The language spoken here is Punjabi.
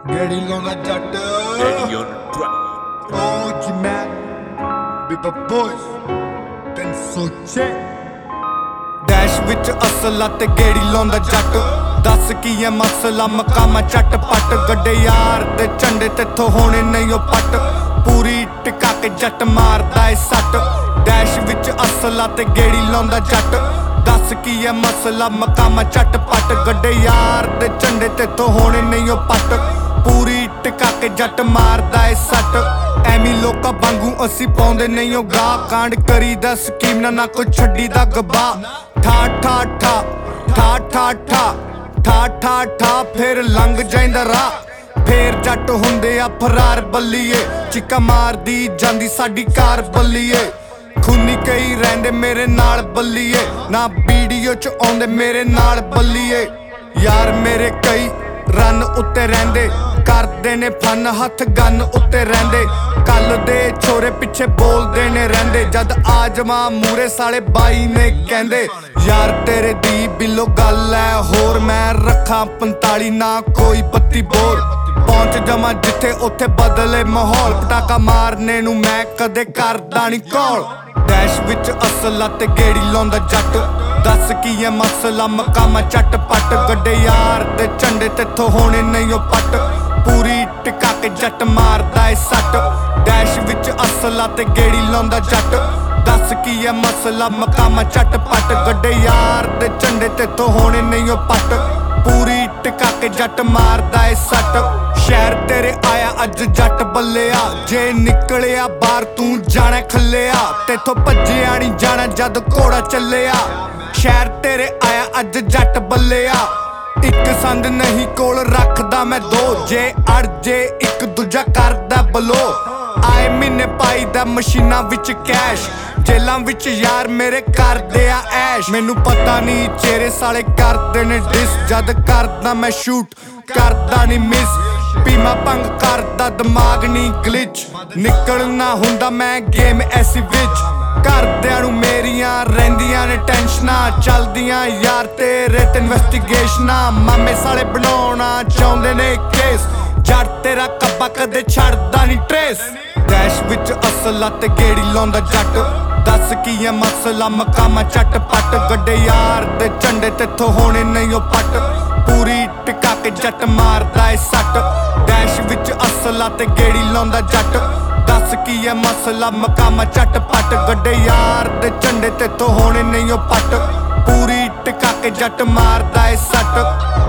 ਗੇੜੀ ਲਾਉਂਦਾ ਜੱਟ Ready on the track. ਓ ਜੀ ਮੈਂ ਬੀਬਾ ਬੋਇਸ 306 ਡੈਸ਼ ਵਿੱਚ ਅਸਲਾ ਤੇ ਗੇੜੀ ਲਾਉਂਦਾ ਜੱਟ ਦੱਸ ਕੀ ਐ ਮਸਲਾ ਮਕਾਮਾ ਚੱਟ ਪੱਟ ਗੱਡੇ ਯਾਰ ਤੇ ਝੰਡੇ ਤੇਥੋਂ ਹੋਣੇ ਨਹੀਂ ਓ ਪੱਟ ਪੂਰੀ ਟਿਕਾ ਕੇ ਜੱਟ ਮਾਰਦਾ ਏ ਸੱਟ ਡੈਸ਼ ਵਿੱਚ ਅਸਲਾ ਤੇ ਗੇੜੀ ਲਾਉਂਦਾ ਜੱਟ ਦੱਸ ਕੀ ਐ ਮਸਲਾ ਮਕਾਮਾ ਚੱਟ ਪੱਟ ਗੱਡੇ ਯਾਰ ਤੇ ਝੰਡੇ ਤੇਥੋਂ ਹੋਣੇ ਨਹੀਂ ਓ ਪੱਟ ਪੂਰੀ ਟਿਕਾ ਕੇ ਜੱਟ ਮਾਰਦਾ ਏ ਸੱਟ ਐਵੇਂ ਲੋਕਾਂ ਵਾਂਗੂ ਅਸੀਂ ਪਾਉਂਦੇ ਨਹੀਂ ਓ ਗਾਹ ਕਾਂਡ ਕਰੀਦਾ ਸਕੀਮ ਨਾ ਕੋਈ ਛੱਡੀ ਦਾ ਗਬਾ ਠਾ ਠਾ ਠਾ ਠਾ ਠਾ ਠਾ ਠਾ ਠਾ ਠਾ ਫਿਰ ਲੰਘ ਜਾਂਦਾ ਰਾਹ ਫੇਰ ਜੱਟ ਹੁੰਦੇ ਆ ਫਰਾਰ ਬੱਲੀਏ ਚੀਕਾਂ ਮਾਰਦੀ ਜਾਂਦੀ ਸਾਡੀ ਕਾਰ ਬੱਲੀਏ ਖੂਨੀ ਕਈ ਰਹਿੰਦੇ ਮੇਰੇ ਨਾਲ ਬੱਲੀਏ ਨਾ ਵੀਡੀਓ ਚ ਆਉਂਦੇ ਮੇਰੇ ਨਾਲ ਬੱਲੀਏ ਯਾਰ ਮੇਰੇ ਕਈ ਰਨ ਉੱਤੇ ਰਹਿੰਦੇ ਕਰਦੇ ਨੇ ਫਨ ਹੱਥ ਗੰਨ ਉੱਤੇ ਰਹਿੰਦੇ ਕੱਲ ਦੇ ਛੋਰੇ ਪਿੱਛੇ ਬੋਲਦੇ ਨੇ ਰਹਿੰਦੇ ਜਦ ਆਜਮਾ ਮੂਰੇ ਸਾਲੇ ਬਾਈ ਨੇ ਕਹਿੰਦੇ ਯਾਰ ਤੇਰੇ ਦੀ ਬਿੱਲੋ ਗੱਲ ਐ ਹੋਰ ਮੈਂ ਰੱਖਾਂ 45 ਨਾ ਕੋਈ ਬੱਤੀ ਬੋਰ ਪਹੁੰਚ ਜਮਾ ਜਿੱਥੇ ਉੱਥੇ ਬਦਲੇ ਮਾਹੌਲ ਪਟਾਕਾ ਮਾਰਨੇ ਨੂੰ ਮੈਂ ਕਦੇ ਕਰਦਾ ਨੀ ਕੌਲ ਡੈਸ਼ ਵਿੱਚ ਅਸਲਾ ਤੇ ਗੇੜੀ ਲਾਉਂਦਾ ਜੱਟ ਦੱਸ ਕੀ ਐ ਮਸਲਾ ਮਕਾਮਾ ਚੱਟ ਪੱਟ ਗੱਡੇ ਯਾਰ ਤੇ ਝੰਡੇ ਤੇਥੋਂ ਹੋਣੇ ਨਹੀਂ ਓ ਪੱਟ ਪੂਰੀ ਟਿਕਾ ਕੇ ਜੱਟ ਮਾਰਦਾ ਏ ਸੱਟ ਡੈਸ਼ ਵਿੱਚ ਅਸਲਾ ਤੇ ਗੇੜੀ ਲਾਉਂਦਾ ਜੱਟ ਦੱਸ ਕੀ ਐ ਮਸਲਾ ਮਕਾਮਾ ਚੱਟ ਪੱਟ ਗੱਡੇ ਯਾਰ ਤੇ ਝੰਡੇ ਤੇਥੋਂ ਹੋਣੇ ਨਹੀਂ ਓ ਪੱਟ ਪੂਰੀ ਟਿਕਾ ਕੇ ਜੱਟ ਮਾਰਦਾ ਏ ਸੱਟ ਸ਼ਹਿਰ ਤੇਰੇ ਆਇਆ ਅੱਜ ਜੱਟ ਬੱਲਿਆ ਜੇ ਨਿਕਲਿਆ ਬਾਹਰ ਤੂੰ ਜਾਣਾ ਖੱਲਿਆ ਤੇਥੋਂ ਭੱਜਿਆ ਨੀ ਜਾਣਾ ਜਦ ਘੋੜਾ ਚੱਲਿਆ ਸ਼ਹਿਰ ਤੇਰੇ ਆਇਆ ਅੱਜ ਜੱਟ ਬੱਲਿਆ ਇੱਕ ਸੰਦ ਨਹੀਂ ਕੋਲ ਰੱਖਦਾ ਮੈਂ ਦੋ ਜੇ ਅੜ ਜੇ ਇੱਕ ਦੂਜਾ ਕਰਦਾ ਬਲੋ ਆਏ ਮਹੀਨੇ ਪਾਈਦਾ ਮਸ਼ੀਨਾਂ ਵਿੱਚ ਕੈਸ਼ ਜੇਲਾਂ ਵਿੱਚ ਯਾਰ ਮੇਰੇ ਕਰਦੇ ਆ ਐਸ਼ ਮੈਨੂੰ ਪਤਾ ਨਹੀਂ ਚਿਹਰੇ ਸਾਲੇ ਕਰਦੇ ਨੇ ਡਿਸ ਜਦ ਕਰਦਾ ਮੈਂ ਸ਼ੂਟ ਕਰਦਾ ਨਹੀਂ ਮਿਸ ਪੀਮਾ ਭੰਗ ਕਰਦਾ ਦਿਮਾਗ ਨਹੀਂ ਗਲਿਚ ਨਿਕਲਣਾ ਹੁੰਦਾ ਮੈਂ ਗੇਮ ਐਸੀ ਵਿੱਚ ਘਰਦਿਆਂ ਨੂੰ ਮੇਰੀਆਂ ਰਹਿੰਦੀਆਂ ਨੇ ਟੈਨਸ਼ਨਾਂ ਚੱਲਦੀਆਂ ਯਾਰ ਤੇਰੇ ਤੇ ਇਨਵੈਸਟੀਗੇਸ਼ਨਾਂ ਮਾਮੇ ਸਾਲੇ ਬਣਾਉਣਾ ਚਾਹੁੰਦੇ ਨੇ ਕੇਸ ਜੱਟ ਤੇਰਾ ਕੱਬਾ ਕਦੇ ਛੱਡਦਾ ਨਹੀਂ ਟਰੇਸ ਡੈਸ਼ ਵਿੱਚ ਅਸਲਾ ਤੇ ਗੇੜੀ ਲਾਉਂਦਾ ਜੱਟ ਦੱਸ ਕੀ ਐ ਮਸਲਾ ਮਕਾਮਾ ਚੱਟ ਪੱਟ ਗੱਡੇ ਯਾਰ ਤੇ ਝੰਡੇ ਤੇਥੋਂ ਹੋਣੇ ਨਹੀਂ ਓ ਪੱਟ ਪੂਰੀ ਟਿਕਾ ਕੇ ਜੱਟ ਮਾਰਦਾ ਏ ਸੱਟ ਡੈਸ਼ ਵਿੱਚ ਅਸਲਾ ਤੇ ਗੇੜੀ ਲਾਉਂਦਾ ਜੱਟ ਦੱਸ ਕੀ ਐ ਮਸਲਾ ਮਕਾਮਾ ਚੱਟ ਪੱਟ ਗੱਡੇ ਯਾਰ ਤੇ ਝੰਡੇ ਤੇਥੋਂ ਹੋਣੇ ਨਹੀਂ ਓ ਪੱਟ ਪੂਰੀ ਟਿਕਾ ਕੇ ਜੱਟ ਮਾਰਦਾ ਏ ਸੱਟ